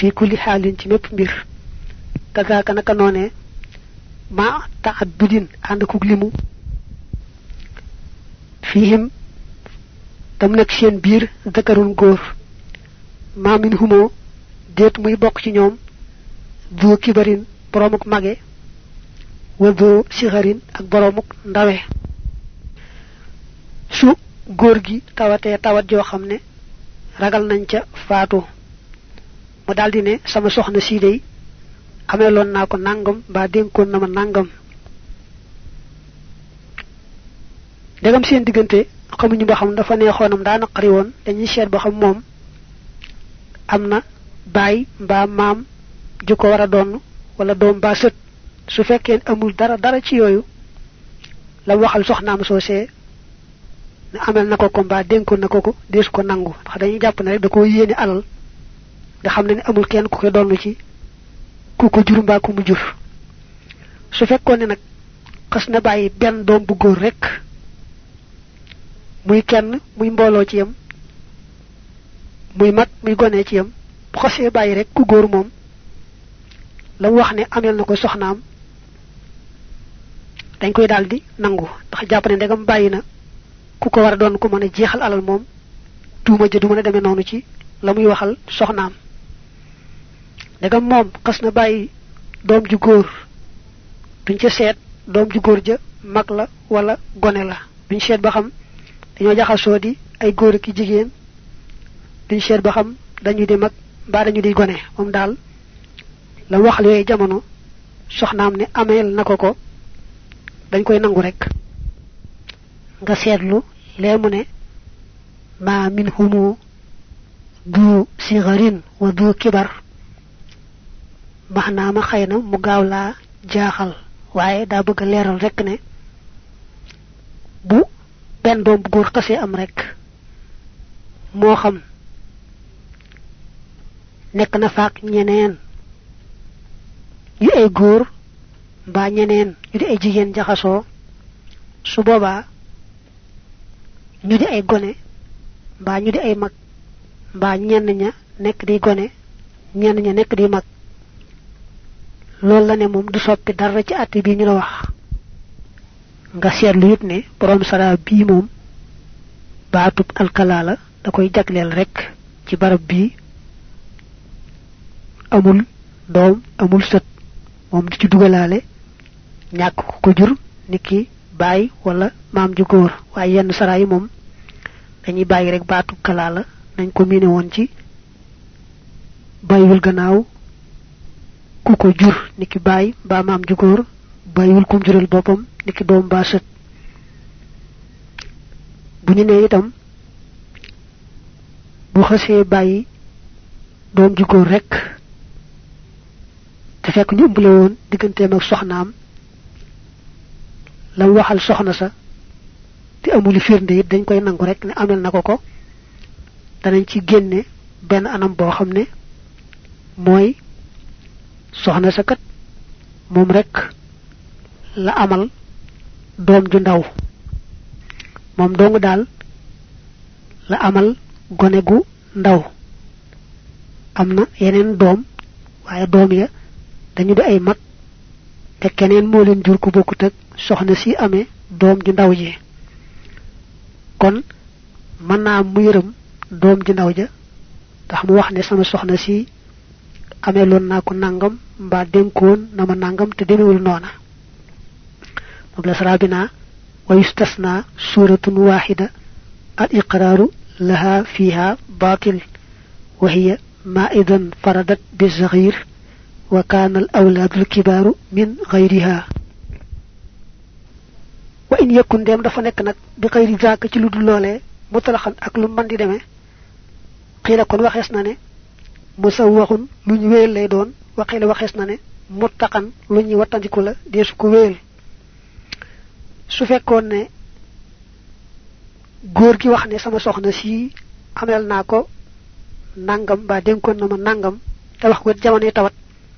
fi kulli halin ci mépp mbir kazaka naka noné ma ta'addudin and ku limu fihim tam nek seen biir zakarun góor ma min humo deet muy bok ci ñoom du kibarin boromuk mage wa du sigarin ak boromuk ndawe su góor gi tawate tawat joo xam ne ragal nañ ca faatu mu daldi ne sama soxna si day ameloon naa ko nangam ba dénkoon na ma nangam degam seen diggante xamuñu ba xam dafa neexoonam daa naqari woon dañuy seet ba xam moom am na baay mbaa maam ju ko war a doon wala doom ba sët su fekkee amul dara ci yooyu la waxal soxnaam soosee ne amel na ko ko mbaa dénkoon na ko ko dees ko nangu ndax dañuy jàpp ne rek da koo yéene alal nga xam ne amul kenn ku ko doon ci ku ko jur mbaa ku mu jur su fekkoon ne nag xas na bàyyi benn doom bu góor rek muy kenn muy mbooloo ci yam muy mag muy gone ci yam bu xasee bàyyi rek ku góor moom la wax ne amel na ko soxnaam dañ koy daldi nangu ndax jàpp ne ndegam bàyyi na ku ko war a doon ku mën a jeexal alal moom tuuma ja du mën a demee noonu ci la muy waxal soxnaam ndegam moom xas na bàyyi doom ju góor duñ ca seet doom ju góor ja mag la wala gone la duñ seet ba xam dañoo jaxasoo di ay góor ki jigéen duñ seet ba xam dañu di mag mbaa dañu di gone moom daal la waxal yooyu jamono soxnaam ne ameel na ko dañ koy nangu rek nga seetlu lee mu ne ma min humu du sigarin wa du kibar maxnaama xëy na mu gaaw laa jaaxal waaye daa bëgg a leeral rek ne bu benn doom bu góor xasee am rek moo xam nekk na faak ñeneen yu ay góor mbaa ñeneen yu di ay jigéen jaxasoo su boobaa ñu di ay gone mbaa ñu di ay mag mbaa ñenn ña nekk di gone ñenn ña nekk di mag loolu la ne moom du soppi dara ci àtte bi ñu la wax nga seetlu it ne borom sara bii moom baatub alkalaala da koy jagleel rek ci barab bii amul doom amul sët moom di ci dugalaale ñàkk ko jur niki baay wala maam ju góor waaye yenn sara yi moom dañuy bàyyi rek baatub kalaala nañ ko miine woon ci bàyyiwul gannaaw ku ko jur niki baay mbaa maam ju góor bàyyiwul kum jural boppam niki doom mbaa sët bu ñu nee itam bu xasee bàyyi doom ju góor rek te fekk ñu ëmbale woon digganteem ak soxnaam la waxal soxna sa te amul firnde it dañ koy nangu rek ne amel na ko danañ ci génne benn anam boo xam ne mooy soxna sa kat moom rek la amal doom ju ndaw moom dong daal la amal gone gu ndaw am na yeneen doom waaye doom ya dañu di ay mag te keneen moo leen jur ku bokkut ak soxna si amee doom ju ndaw ji kon mën naa mu yërëm doom ju ndaw ja tax mu wax ne sama soxna si amee loon naa ko nangam mbaa dénkoon na ma nangam te demewul noona moom la sarabina wa yustasna suratun wahida al iqraru laha fiha batil wa hiya ma idan faradat bi zaghir wa kana al awlad al kibaru min ghayriha wa in yakun dem dafa nek nak bi xeyri zaaka ci ludul lolé mutalaxan ak lu man di démé xila kon waxes na né musawwaxun luñu wéel lay doon waxila waxes na né muttaqan luñu watandiku la desu ko wéel su fekkone né góor gi wax né sama soxna si amel nako nangam ba denkon na ma nangam te wax ko jamono tawat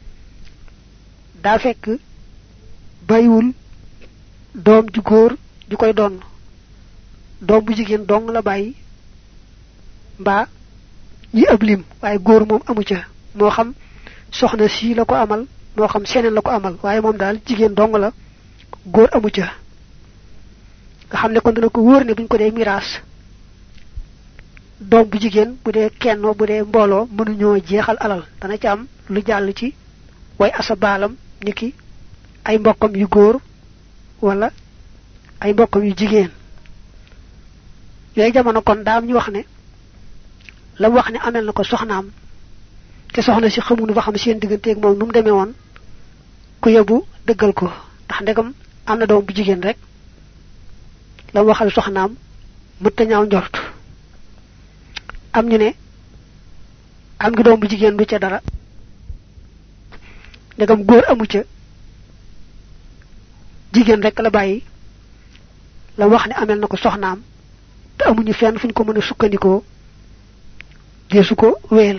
da fekk bayiwul doom ju góor ju koy doon doom bu jigéen dong la bàyyi mbaa ñi ab lim waaye góor moom amu ca mo xam soxna si la ko amal mo xam seneen la ko amal waye mom dal jigen dong la goor amu ca nga xamne kon dana ko wóor ne buñ ko dee mirage doom bu jigen bu dee kenn bu dee mbolo mënu ñoo jeexal alal dana ci am lu jall ci way asabalam niki ay mbokam yu goor wala ay mbokam yu jigen yoy jamono kon daam ñu wax ne la wax ne amel nako soxnaam te soxna si xamunu ba xam seen digënté ak mom num démé won ku yebu deggal ko tax ndegam amna doom bu jigen rek la waxal soxnaam mu ta ñaaw njort am ñu ne am ngi doom bu jigen du ca dara ndegam goor amu ca jigen rek la bayyi la wax ne amel nako soxnaam te amuñu fenn fuñ ko mëna sukkandiko desu ko wéel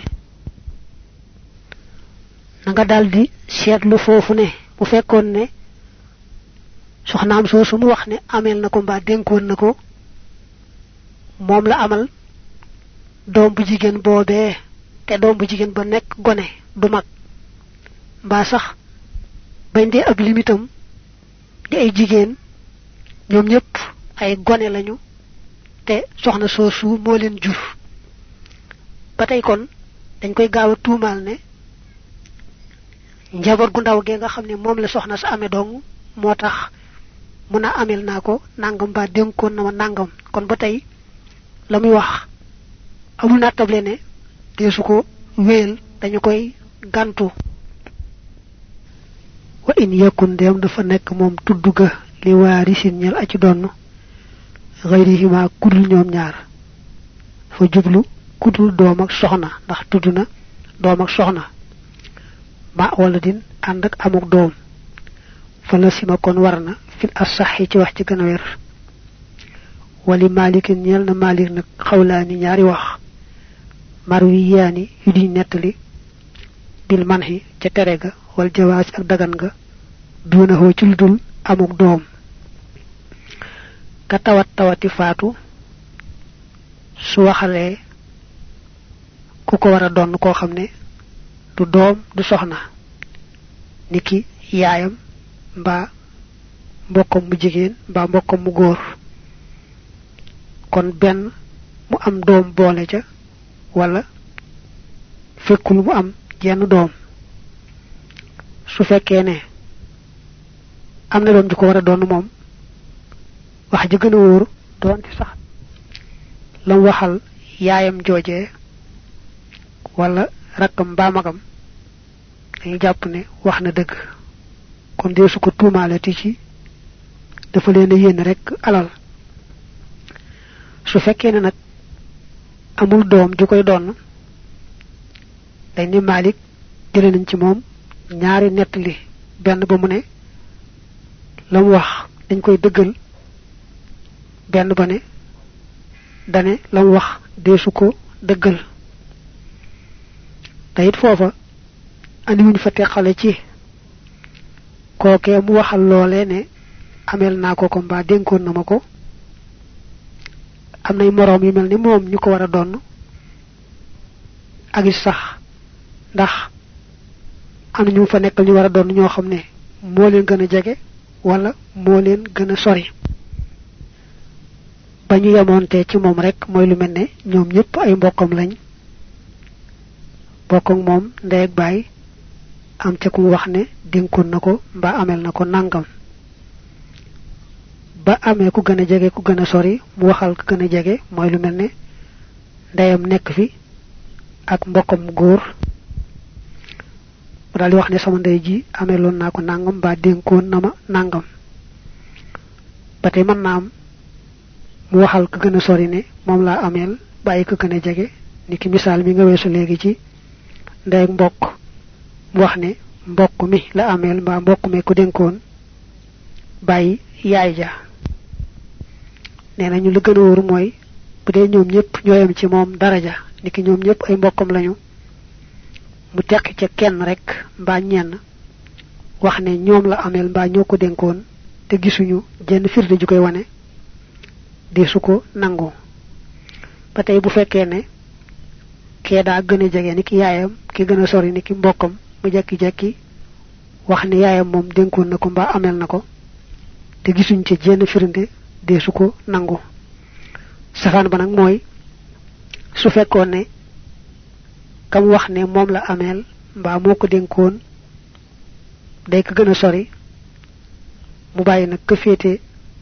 nga daldi seetlu fofu ne bu fekkon ne soxnaam soosu mu wax ne amel nako mba denkon nako mom la amal doom bu jigen bobé te doom bu jigen ba nek gone du mag mba sax bañ dé ab limitam di ay jigen ñom ñëpp ay gone lañu te soxna soosu mo leen jur batay kon dañ koy gaaw tuumal ne njabar gu ndaw ge nga xamne mom la soxna sa amé dong motax muna amel nako nangam ba denkon na ma nangam kon batay lamuy wax amul natable ne desu ko wéel dañu koy gantu wa in yakun dem dafa nek mom tudduga li warisin ñal aci donnu ghayrihima kudul ñom ñaar fa jublu kudul doom ak soxna ndax tudduna doom ak soxna ba wala din and ak amuk doom fa la sima kon warna fil as-sahhi ci wax ci gëna wër wali malik ñel na malik nak xawlaani ñaari wax marwiyani yu di netali bil manhi ci tere ga wal jawaaz ak dagan ga duna ho ci ludul amuk doom ka tawati faatu su waxale ku ko wara don ko xamne du doom du soxna niki yaayam mba mbokkam mu jigéen mba mbokkam mu góor kon ben mu am doom boole ca wala fekkul mu am jenn doom su fekkee ne am na doom ju ko war a doon moom wax ji gën a wóor doonte sax lam waxal yaayam joojee wala rakkam mbaa magam dañu jàpp ne wax na dëgg kon dee su ko tuumaalati ci dafa leen a yéen rek alal su fekkee ne nag amul doom ju koy doon dañ ne Malik jële nañ ci moom ñaari nettali benn ba mu ne lam wax dañ koy dëggal benn ba ne dane lam wax deesu ko dëggal tayit foofa andi wuñ fa teqale ci kookee mu waxal loolee ne amel naa ko mbaa dénkoon na ma ko am nay moroom yu mel ni moom ñu ko war a donn ak sax ndax am ñu fa nekkal ñu war a donn ñoo xam ne moo leen gën a jege wala moo leen gën a sori ba ñu yemoonte ci moom rek mooy lu mel ne ñoom ñëpp ay mbokkam lañ bokk ak moom ndey ak baay am ca ku wax ne dénkoon na ko mbaa amel na ko nangam ba amee ku gën a jege ku gën a sori mu waxal ku gën a jege mooy lu mel ne ndeyam nekk fi ak mbokkam góor mu daal di wax ne sama ndey ji ameloon naa ko nangam mbaa dénkoon na ma nangam ba tey mën naa am mu waxal ku gën a sori ne moom laa ameel bàyyi ku gën a jege ni ki misaal mi nga weesu léegi ci ndey ak mbokk mu wax ne mbokk mi la ameel mbaa mbokk mi ko dénkoon bàyyi yaay ja nee nañu lu gën a wóor mooy bu dee ñoom ñëpp ñooyam ci moom daraja niki ñoom ñëpp ay mbokkam lañu mu tekk ca kenn rek mbaa ñenn wax ne ñoom la ameel mbaa ñoo ko dénkoon te gisuñu jenn firnde ju koy wane di su ko nangu ba tey bu fekkee ne kee daa gën a jege ni ki yaayam ki gën a sori ni ki mbokkam mu jekki-jekki wax ni yaayam moom dénkoon na ko mbaa amel na ko te gisuñ ci jenn firnde deesu ko nangu safaan ba nag mooy su fekkoon ne kam wax ne moom la amel mbaa moo ko dénkoon day ko gën a sori mu bàyyi nag ka féete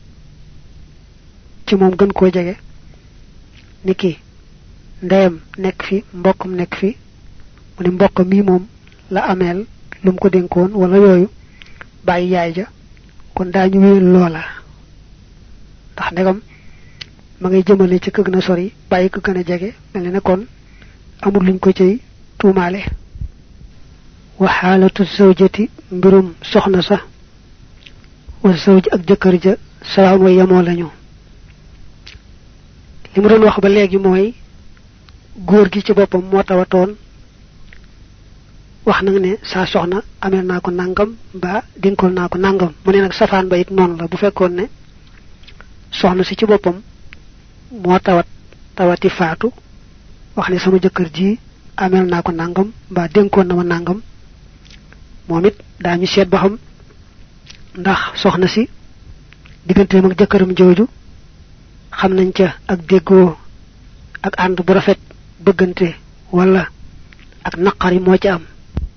ci moom gën koo jege niki ndeyam nekk fi mbokkam nekk fi mu ne mbokkam mi moom la amel lum ko dénkoon wala yooyu bàyyi yaay ja kon daañu wéyal loola ndax ndegam ma ngay jëmale ci ka gën a sori bàyyi ko gën a jege mel ne kon amul luñ ko cay tuumaale wa xaalatu zawjati mbirum soxna sa wa zawj ak jëkkër ja sawa mooy yemoo lañu li mu doon wax ba léegi mooy góor gi ci boppam moo tawatoon wax nag ne saa soxna amel naa ko nangam ba dénkoon naa ko nangam mu ne nag safaan ba it noonu la bu fekkoon ne soxna si ci boppam moo tawati faatu wax ne sama jëkkër ji amel naa ko nangam ba dénkoon na ma nangam moom it daañu seet ba xam ndax soxna si digganteem ak jëkkëram jooju xam nañ ca ak déggoo ak ànd bu rafet bëggante wala ak naqari moo ci am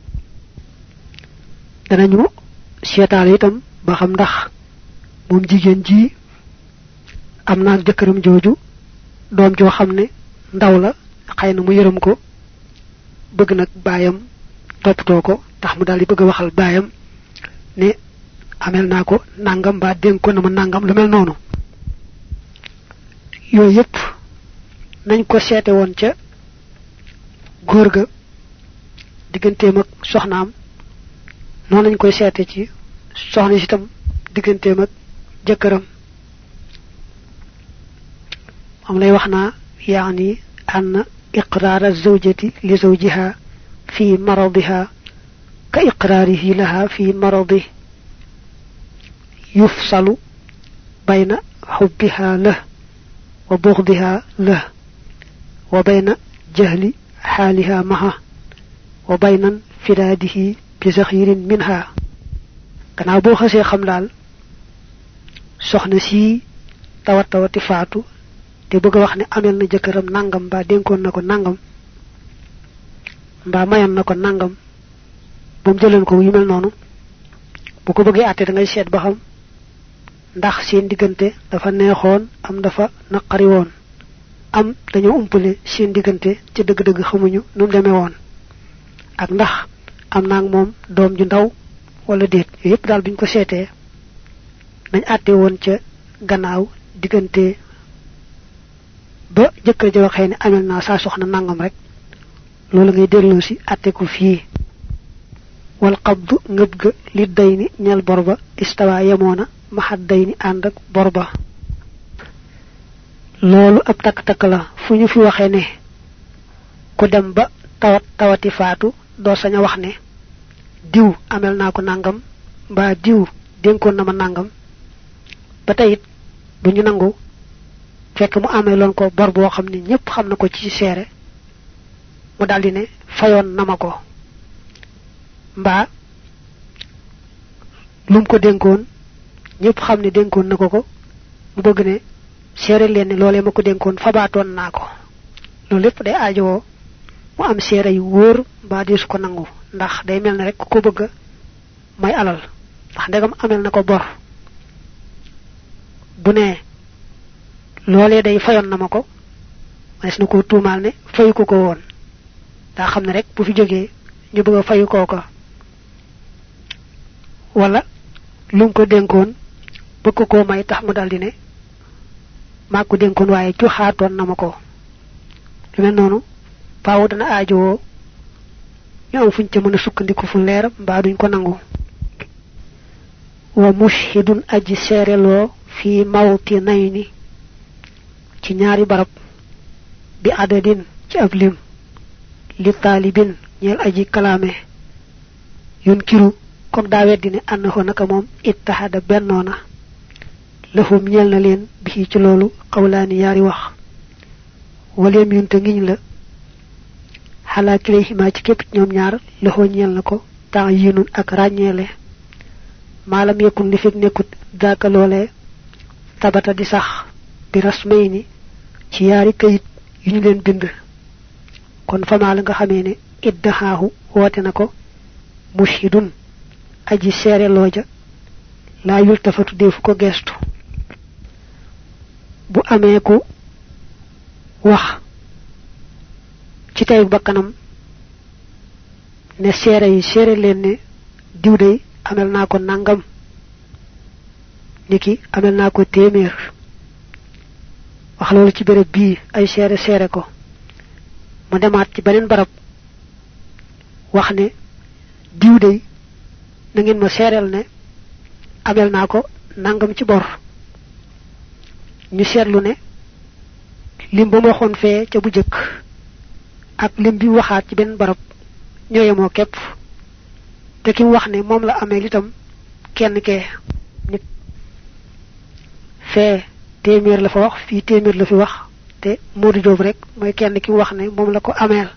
danañu seetaal itam ba xam ndax moom jigéen ji am naa jëkkëram jooju doom joo xam ne ndaw la xëy na mu yërëm ko bëgg nag baayam toppatoo ko tax mu daal di bëgg a waxal baayam ne amel naa ko nangam ba dénk ko na ma nangam lu mel noonu yooyu yépp nañ ko seete woon ca góor ga digganteem ak soxnaam noonu lañ koy seete ci soxna si itam digganteem ak jëkkëram am lay wax naa yaani ann iqraara zawjati li zawjiha fi maradiha ka iqraarihi laha fi maradi yufsalu bayna xubbiha lah wa bughdiha lah wa bayna jahli xaaliha maha wa bayna fidaadihi bi zaxirin minha gannaaw boo xasee xam daal soxna si tawati faatu te bëgg wax ne amel na jëkkëram nangam ba dénkoon na ko nangam mbaa mayoon na ko nangam ba mu jëleen ko yu mel noonu bu ko bëggee àtte da ngay seet ba xam ndax seen diggante dafa neexoon am dafa naqari woon am dañoo umpale seen diggante ci dëgg-dëgg xamuñu nu mu demee woon ak ndax am naa ak moom doom ju ndaw wala déet yépp daal buñ ko seetee nañ àtte woon ca gannaaw diggante ba jëkkër ja waxee ne amel naa saa soxna nangam rek loolu ngay delloo si àtte ko fii wal qabdu ngëb ga li day ni ñel bor ba istawa yemoona maxat day ni ànd ak bor ba loolu ab takk-takk la fu ñu fi waxee ne ku dem ba tawati faatu doo sañ a wax ne diw amel naa ko nangam mbaa diw dénkoon na ma nangam ba tey it bu ñu nangu fekk mu amee loon ko bor boo xam ne ñépp xam na ko ci seere mu daldi ne fayoon na ma ko mbaa lum ko dénkoon ñépp xam ne dénkoon na ko mu bëgg ne seere leen ne loolee ma ko dénkoon fabaatoon naa ko loolu lépp day aajowoo mu am seere yu wóor mbaa deesu ko nangu ndax day mel ne rek ku ko bëgg may alal ndax ndegam amel na ko bor bu ne loolee day fayoon na ma ko manes na ko tuumaal ne fayu ko woon daa xam ne rek bu fi jógee ñu bëgg a fayu kooka wala lu ko dénkoon bëgg ko may tax mu daldi ne maa ko dénkoon waaye joxaatoon na ma ko lu mel noonu faaw dana aajowoo ñu am fuñ ca mën a sukkandiku fu leer mbaa duñ ko nangu wa mushhidun aji seereloo fi mawti nayni ci ñaari barab bi adadin ci ab lim li taalibin ñeel aji kalaame yunkiru kon daa weddi ne annahu naka moom ittahada bennoona lahum ñeel na leen bi ci loolu xawlaani yaari wax waleem yunte ngiñ la xala kilayhima ci képp ñoom ñaar loxo ñeel na ko temps yinun ak ràññeele maalam yakun li fekk nekkut daaka loolee tabata di sax bi rasmayni ci yaari kayit yu ñu leen bind kon fama la nga xamee ne iddahahu woote na ko mushidun aji seere looja laa yultafatu defu ko gestu bu amee ku wax ci tay bakkanam ne seere yi seere leen ne diw day amel naa ko nangam niki amel naa ko téeméer wax loolu ci béréb bii ay seere seere ko mu demaat ci beneen barab wax ne diw day na ngeen ma seereel ne amel naa ko nangam ci bor ñu seetlu ne lim ba ma waxoon fee ca bu jëkk ak lim bi waxaat ci benn barab ñooyemoo képp te ki wax ne moom la amee itam kenn kee nit fee téeméer la fa wax fii téeméer la fi wax te Modou Diop rek mooy kenn ki wax ne moom la ko ameel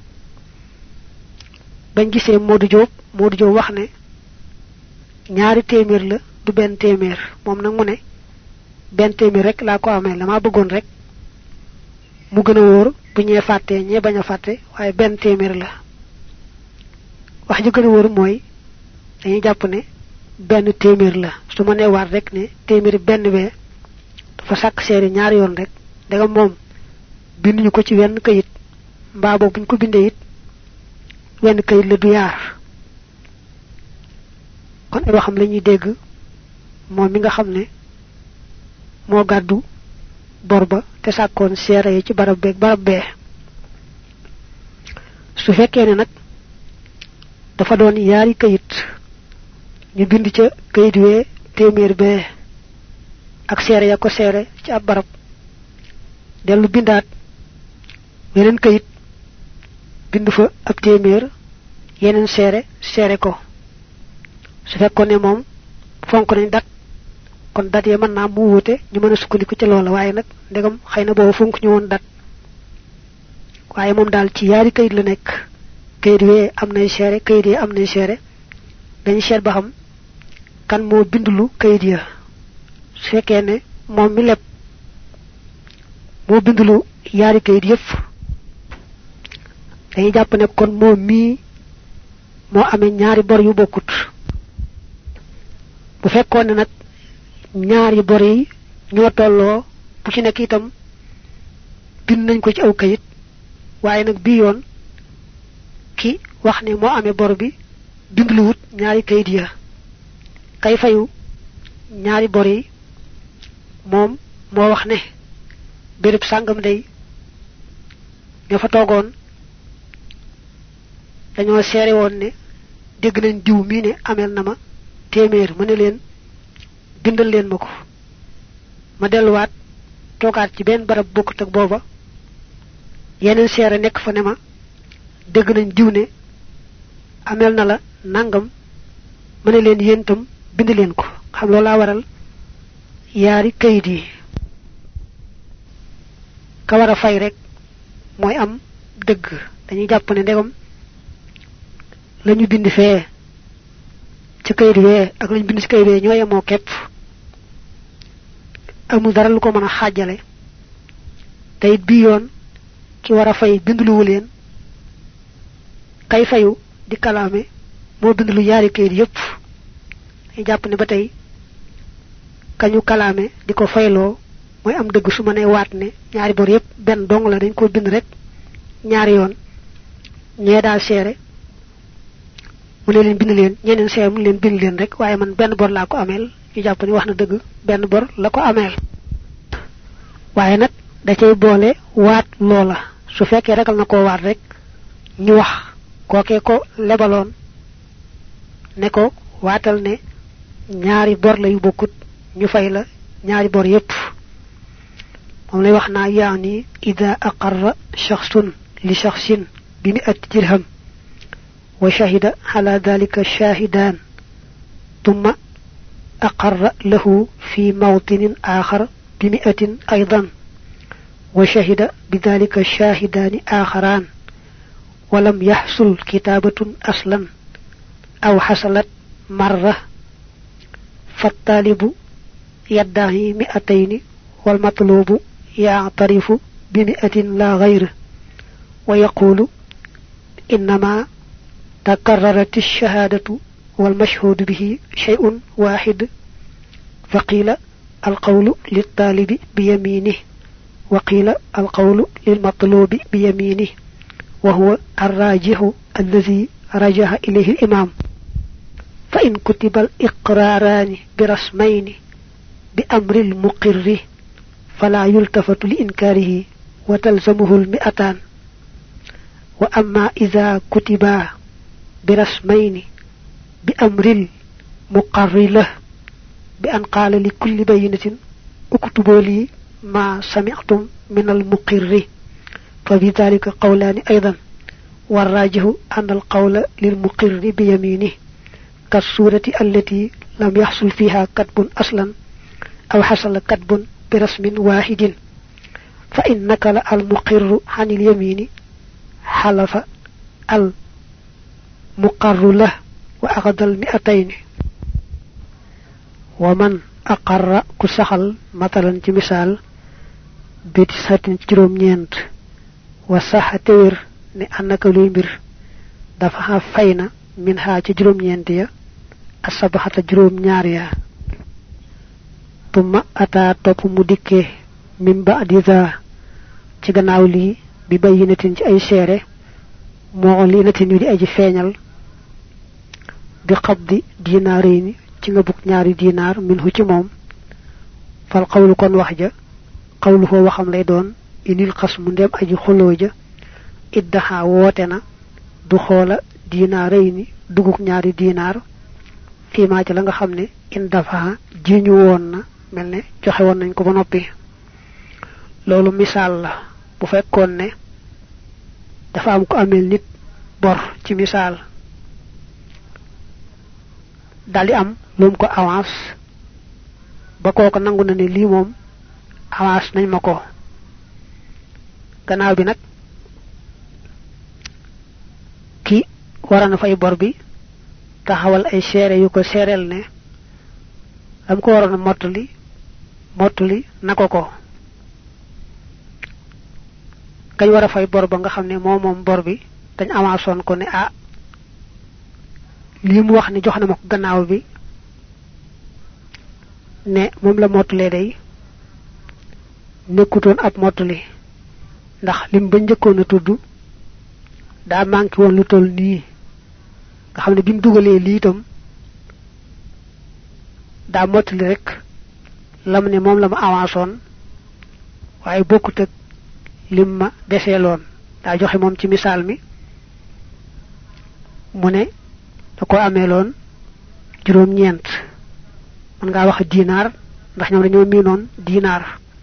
bañ gisee Modou Diop wax ne ñaari téeméer la du benn téeméer moom nag mu ne benn téeméer rek laa ko ameel dama bëggoon rek mu gën a wóor bu ñee fàttee ñee bañ a fàtte waaye benn téeméer la wax ji gën a wóor mooy dañuy jàpp ne benn téeméer la su ma nee waat rek ne téeméeri benn bee dafa sàkk seeri ñaari yoon rek daga moom binduñu ko ci wenn kayit mbaa boog buñ ko bindee it wenn kayit la du yaar kon ay waxam lañuy dégg moom mi nga xam ne moo gàddu bor ba te sàkkoon seere yi ci barab beeg barab bee su fekkee ne nag dafa doon yaari kayit ñu bind ca kayit wee téeméer bee ak seere ya ko seere ci ab barab dellu bindaat weneen kayit bind fa ab téeméer yeneen seere ko su fekkoon ne moom fonk nañ dat kon dat ya mën naa mu wuute ñu mën a sukkandiku ci loola waaye nag ndegam xëy na boobu fonk ñu woon dat waaye moom daal ci yaari kayit la nekk kayit wee am nay seere kayit yi am nay seere dañu seet ba xam kan moo bindulu kayit ya su fekkee ne moom mi leb moo bindulu yaari kayit yépp dañuy jàpp ne kon moom mii moo amee ñaari bor yu bokkut bu fekkoon ne nag ñaari bor yi ñoo tolloo bu ci nekk itam bind nañ ko ci aw kayit waaye nag bii yoon ki wax ne moo amee bor bi bindlu wut ñaari kayit ya kay fayu ñaari bor yi moom moo wax ne béréb sàngam day ña fa toogoon dañoo seere woon ne dégg nañ diw mii ne ameel na ma téeméer ma ne leen bindal leen ma ko ma delluwaat toogaat ci benn barab bokkut ak booba yeneen seere nekk fa ne ma dégg nañ diw ne ameel na la nangam ma ne leen yéen itam bind leen ko xam loolaa waral yaari kayit yi ka war a fay rek mooy am dëgg dañuy jàpp ne ndegam lañu bind fee ci kayit wee ak lañu bind ci kayit wee ñoo yemoo képp amul dara lu ko mën a xaajale te it bii yoon ki war a fay bindluwu leen kay fayu di kalaame moo bindlu yaari kayit yépp dañuy jàpp ne ba tey kañu kalaame di ko fayloo mooy am dëgg su ma nee waat ne ñaari bor yépp benn dong la dañ ko bind rek ñaari yoon ñee daal seere mu ne leen bind leen ñeneen seere mu leen bind leen rek waaye man benn bor laa ko ameel ñu jàpp ni wax na dëgg benn bor la ko ameel waaye nag da cay boole waat loola su fekkee ragal na koo waat rek ñu wax kookee ko lebaloon ne ko waatal ne ñaari bor la yu bokkut ñu fay la ñaari bor yépp moom lay wax naa yaani ida aqarra shakhsun li shakhsin bi mi'ati dirham wa shahida ala dhalika shahidan thumma aqarra lahu fi mawtin akhar bi mi'atin aydan wa shahida bidhalika shahidani akharan ولم يحصل كتابة أصلا أو حصلت مرة فالطالب يدعي 200 والمطلوب يعترف ب100 لا غير ويقول إنما تكررت الشهادة والمشهود به شيء واحد فقيل القول للطالب بيمينه وقيل القول للمطلوب بيمينه وهو الراجح الذي رجح إليه الإمام فإن كتب الإقراران برسمين بأمر المقر فلا يلتفت لإنكاره وتلزمه 200 وأما إذا كتبا برسمين بأمر المقر له بأن قال لكل بينة اكتبوا لي ما سمعتم من المقر فبذلك قولان أيضا والراجح أن القول للمقر بيمينه كالصورة التي لم يحصل فيها كتب أصلا أو حصل كتب برسم واحد فإن نقل المقر عن اليمين حلف المقر له وأخذ 200 ومن أقر كسخل مثلا مثال بتسعة جروم نينت وصح تير ne annaka luy mbir dafa fayna min ha ci juroom ñent ya asabahata juroom ñaar ya tuma ata top mu dikke min ba'diza ci gannaaw li bi bayinatin ci ay séré mo li natin yu di aji feñal bi qabdi dinarini ci nga buk ñaari dinar minhu ci mom fal qawlu kon wax ja qawluhu waxam lay doon inil qasmu ndem aji xoloja iddaha wotena du xola dinarayni duguk ñaari dinar fi ma ci la nga xamne in dafa jiñu won na melne joxe won nañ ko ba nopi lolu misal la bu fekkon ne dafa am ko amel nit bor ci misal dali am lum ko avance ba koko nangu na ne li mom avance nañ mako gannaaw bi nak ki warana fay bor bi taxawal ay séré yu ko sérel ne am ko warana motuli nako ko kañ wara fay bor ba nga xamne mom bor bi dañ avanson ko ne li mu wax ni jox na mako gannaaw bi ne mom la motulé day nekkuton ab motuli ndax lim ba ñëkkona tuddu da manki won lu tol ni nga xamne bimu dugalé li itam da motali rek lam ne mom lama avanson waye bokut ak limma déssélon da joxe mom ci misal mi mu ne da ko amélon juroom ñent man nga wax dinar ndax ñom dañu minon dinar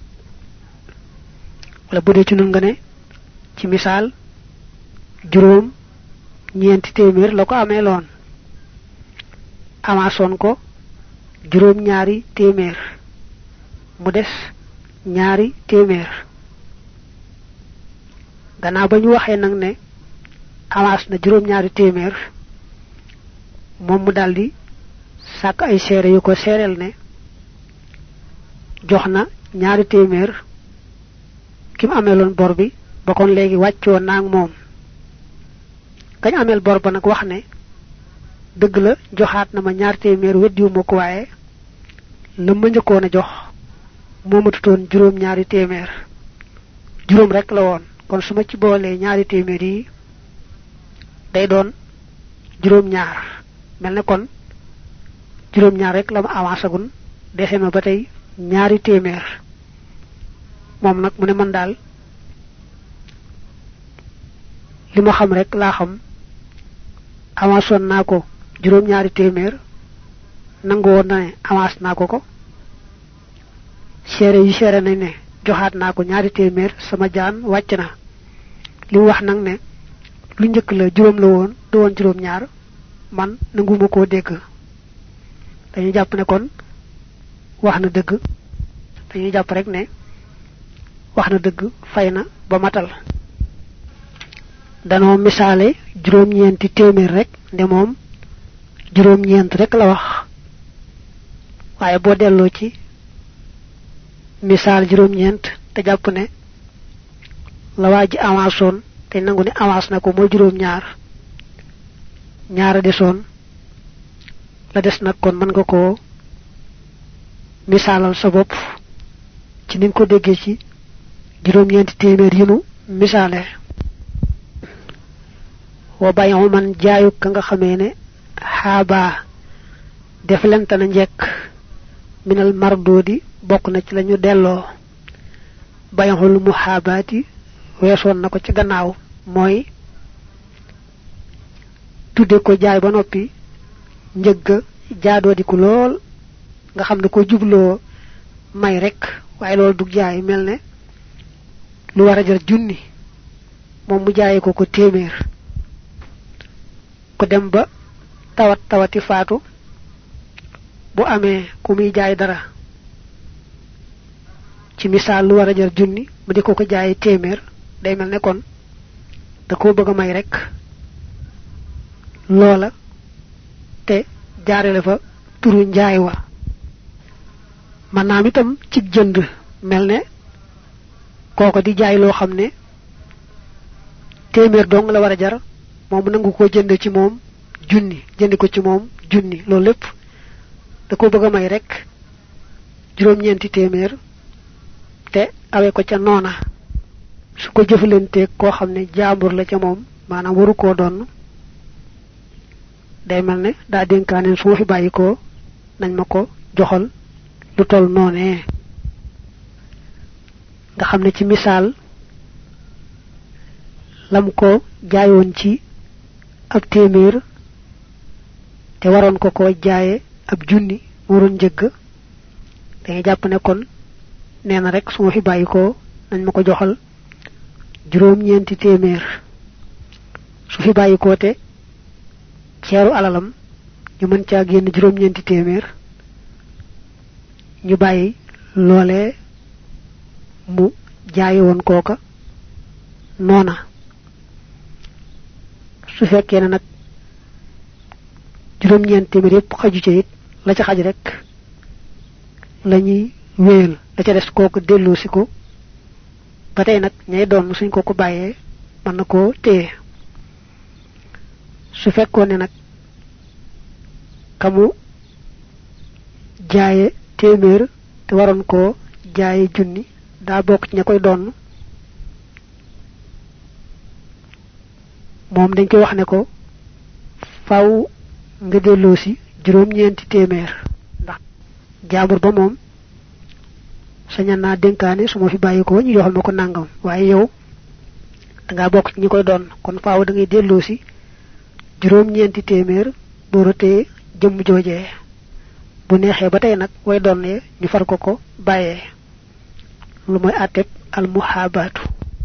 wala budé ci ñun nga ne ci misal juroom ñent témèr la ko amélon amason ko juroom ñaari témèr mu dess ñaari témèr gannaaw bañu waxé nak né amas na juroom ñaari témèr mom mu daldi sak ay séré yu ko sérel né joxna ñaari témèr kim amélon bor bi ba kon légui waccio nak mom kañ amel bor ba nak wax né deug la joxat na ma ñaar témèr weddiwu mako waye la ma ñëkkona jox momatu ton juroom ñaari témèr juroom rek la won kon suma ci bolé ñaari témèr yi day doon juroom ñaar melne kon juroom ñaar rek la ma avancé gun déssé ma batay ñaari témèr mom nak mu ne man dal lima xam rek la xam avanson nako juroom ñaari témèr nango won na avance nako ko séré yi séré nañ né joxat nako ñaari témèr sama jaan wacc na li wax nak né lu ñëk la juroom la won do won juroom ñaar man nanguma ko dégg dañu japp né kon wax na dëgg dañu japp rek né wax na dëgg fayna ba matal danoo misaale juróom-ñeenti téeméer rek nde moom juróom-ñeent rek la wax waaye boo delloo ci misaal juróom-ñeent te jàpp ne la waa ji avanceoon te nangu ne avance na ko mooy juróom-ñaar ñaara desoon la des nag kon mën nga koo misaalal sa bopp ci ni nga ko déggee ci juróom-ñeenti téeméer yi nu misaale wa bayu man jaayu ka nga xamee ne xaabaa def lente na njekk minal mardodi bokk na ci lañu delloo bayul muhaabati weesoon na ko ci gannaaw mooy tudde ko jaay ba noppi njëgg jaadoo di ko lool nga xam ne ko jubloo may rek waaye loolu du jaay mel ne lu war a jar junni moom mu jaayee ko téeméer ko dem ba tawati faatu bu amee ku muy jaay dara ci misaal lu war a jar junni mu di ko jaayee téeméer day mel ne kon da koo bëgg a may rek loola te jaarale fa turu njaay wa maanaam itam ci jënd mel ne kooko di jaay loo xam ne téeméer dong la war a jar moom nangu ko jënd ci moom junni jëndi ko ci moom junni loolu lépp da ko bëgg a may rek juróom-ñeenti téeméer te awee ko ca noona su ko jëfalante koo xam ne jaambur la ca moom maanaam waru koo doon day mel ne daa dénkaane su ma fi bàyyi ko nañ ma ko joxal lu toll noonee nga xam ne ci misaal lam ko jaayoon ci ab téeméer te waroon ko jaaye ab junni moo doon njëgg dañuy jàpp ne kon nee na rek su ma fi bàyyi ko nañ ma ko joxal juróom-ñeenti téeméer su fi bàyyi ko te ceeru alalam ñu mën caa génn juróom-ñeenti téeméer ñu bàyyi loolee mu jaaye woon kooka noona su fekkee ne nag juróom-ñeenti téeméer yépp xaju ci it la ca xaj rek lañuy wéyal la ca des kooku delloosi ko ba tey nag ñay doon suñ ko bàyyee mën na koo téye su fekkoon ne nag kamu jaaye téeméer te waroon koo jaaye junni daa bokk ci ña koy doon moom dañ koy wax ne ko faw nga delloosi juróom-ñeenti téeméer ndax jaambur ba moom sañan naa dénkaane su ma fi bàyyi ko ñu joxal ma ko nàngam waaye yow dangaa bokk ci ñi koy doon kon faaw da ngay delloosi juróom-ñeenti téeméer boo rotee jëmm joojee bu neexee ba tey nag way doon ne ñu far ko bàyyee lu mooy àtteb al muhaabatu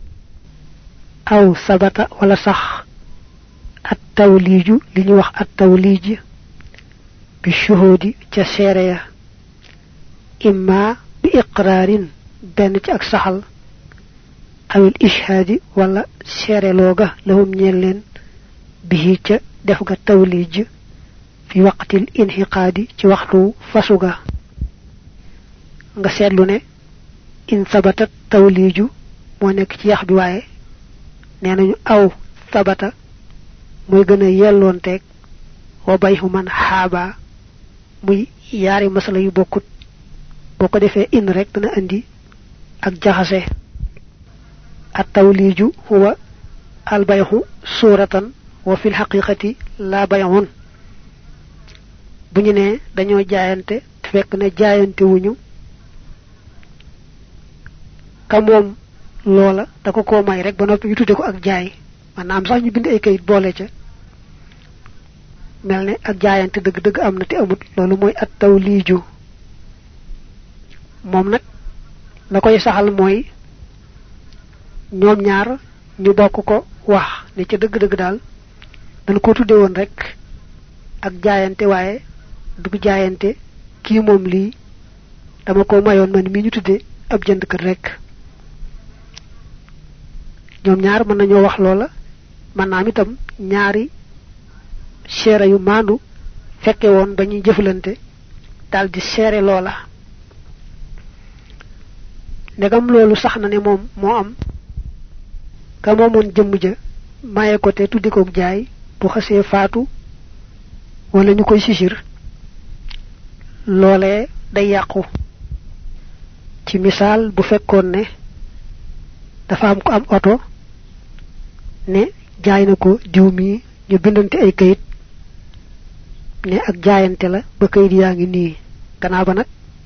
aw sabata wala sax at tawliiju li ñu wax at tawliij bi shuhudi ca seere ya imma bi iqraarin benn ci ak saxal awil ishaadi wala seere looga lahum ñeel leen bihi ca def ga tawliij fi waqtil inxiqaadi ci waxtu fasuga nga seetlu ne in sabata tawliiju moo nekk ci yax bi waaye nee nañu aw sabata mooy gën a yelloonteeg wa bayhu man xaaba muy yaari masala yu bokkut boo ko defee in rek dana andi ak jaxase at tawliiju huwa al bayhu suuratan wa fil xaqiqati la bayun bu ñu ne dañoo jaayante fekk na jaayante wuñu ka moom loola da ko may rek ba noppi ñu tudde ko ak jaay maanaam sax ñu bind ay kayit boole ca mel ne ak jaayante dëgg-dëgg am na te amut loolu mooy at tawliiju moom nag la koy saxal mooy ñoom ñaar ñu bokk ko wax ne ca dëgg-dëgg daal dañ ko tudde woon rek ak jaayante waaye du jaayante kii moom lii dama ko mayoon man mi ñu tudde ab jëndkat rek ñoom ñaar mën nañoo wax loola manam itam ñaari seere yu maandu fekke woon ba ñuy jëflante dal di seere loola ndegam loolu sax na ne moom moo am ka moomoon jëmm ja maye ko te tuddi ko jaay bu xasee faatu wala ñu koy sisir loolee day yàqu ci misaal bu fekkoon ne dafa am ko am oto ne jaay na ko diw mi ñu bindante ay kayit ne ak jaayante la ba kayit yaa ngi nii gannaaw ba nag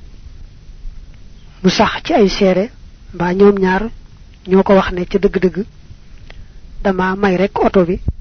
mu sax ci ay seere mbaa ñoom ñaar ñoo ko wax ne ci dëgg-dëgg dama may rek oto bi